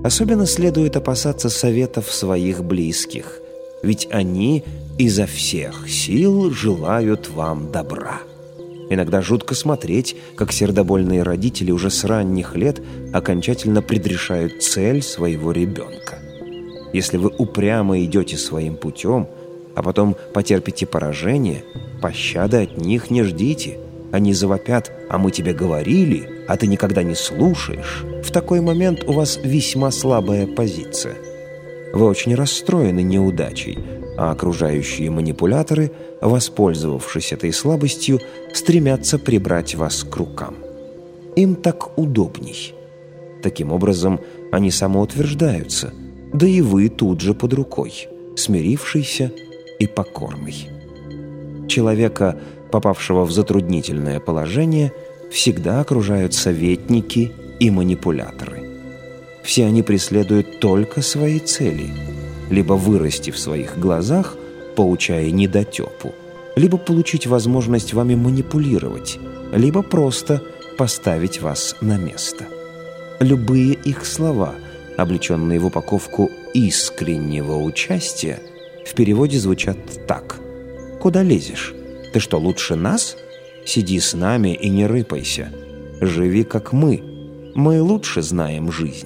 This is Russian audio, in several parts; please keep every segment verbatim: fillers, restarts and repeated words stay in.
Особенно следует опасаться советов своих близких, ведь они изо всех сил желают вам добра. Иногда жутко смотреть, как сердобольные родители уже с ранних лет окончательно предрешают цель своего ребенка. Если вы упрямо идете своим путем, а потом потерпите поражение, пощады от них не ждите. Они завопят: «А мы тебе говорили, а ты никогда не слушаешь». В такой момент у вас весьма слабая позиция. Вы очень расстроены неудачей, а окружающие манипуляторы, воспользовавшись этой слабостью, стремятся прибрать вас к рукам. Им так удобней. Таким образом, они самоутверждаются, да и вы тут же под рукой, смирившийся и покорный. Человека, попавшего в затруднительное положение, всегда окружают советники и манипуляторы. Все они преследуют только свои цели, либо вырасти в своих глазах, поучая недотепу, либо получить возможность вами манипулировать, либо просто поставить вас на место. Любые их слова, облеченные в упаковку искреннего участия, в переводе звучат так: «Куда лезешь? Ты что, лучше нас? Сиди с нами и не рыпайся. Живи, как мы. Мы лучше знаем жизнь».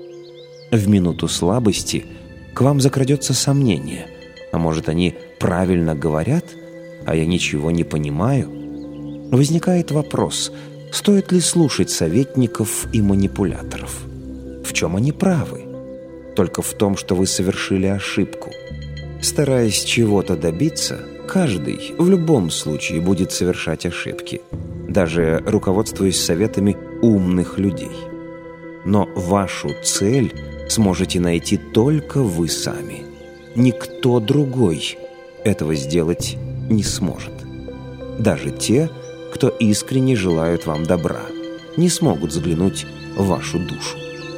В минуту слабости к вам закрадется сомнение. А может, они правильно говорят, а я ничего не понимаю? Возникает вопрос, стоит ли слушать советников и манипуляторов? В чем они правы? Только в том, что вы совершили ошибку. Стараясь чего-то добиться, каждый в любом случае будет совершать ошибки, даже руководствуясь советами умных людей. Но вашу цель сможете найти только вы сами. Никто другой этого сделать не сможет. Даже те, кто искренне желают вам добра, не смогут заглянуть в вашу душу.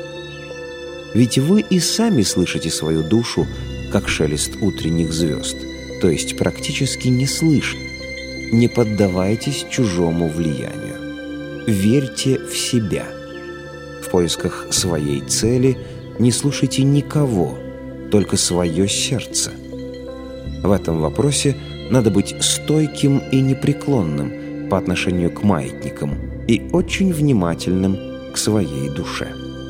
Ведь вы и сами слышите свою душу, как шелест утренних звезд, то есть практически не слышно. Не поддавайтесь чужому влиянию. Верьте в себя. В поисках своей цели не слушайте никого, только свое сердце. В этом вопросе надо быть стойким и непреклонным по отношению к маятникам и очень внимательным к своей душе.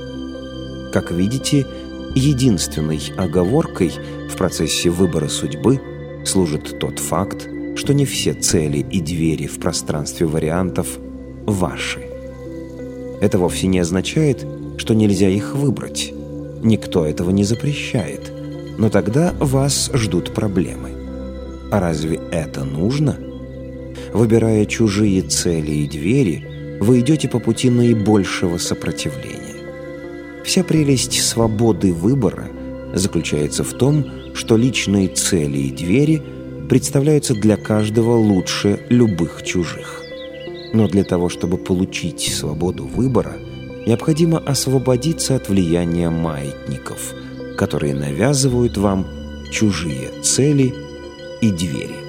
Как видите, единственной оговоркой в процессе выбора судьбы служит тот факт, что не все цели и двери в пространстве вариантов ваши. Это вовсе не означает, что нельзя их выбрать. Никто этого не запрещает. Но тогда вас ждут проблемы. А разве это нужно? Выбирая чужие цели и двери, вы идете по пути наибольшего сопротивления. Вся прелесть свободы выбора заключается в том, что личные цели и двери представляются для каждого лучше любых чужих. Но для того, чтобы получить свободу выбора, необходимо освободиться от влияния маятников, которые навязывают вам чужие цели и двери.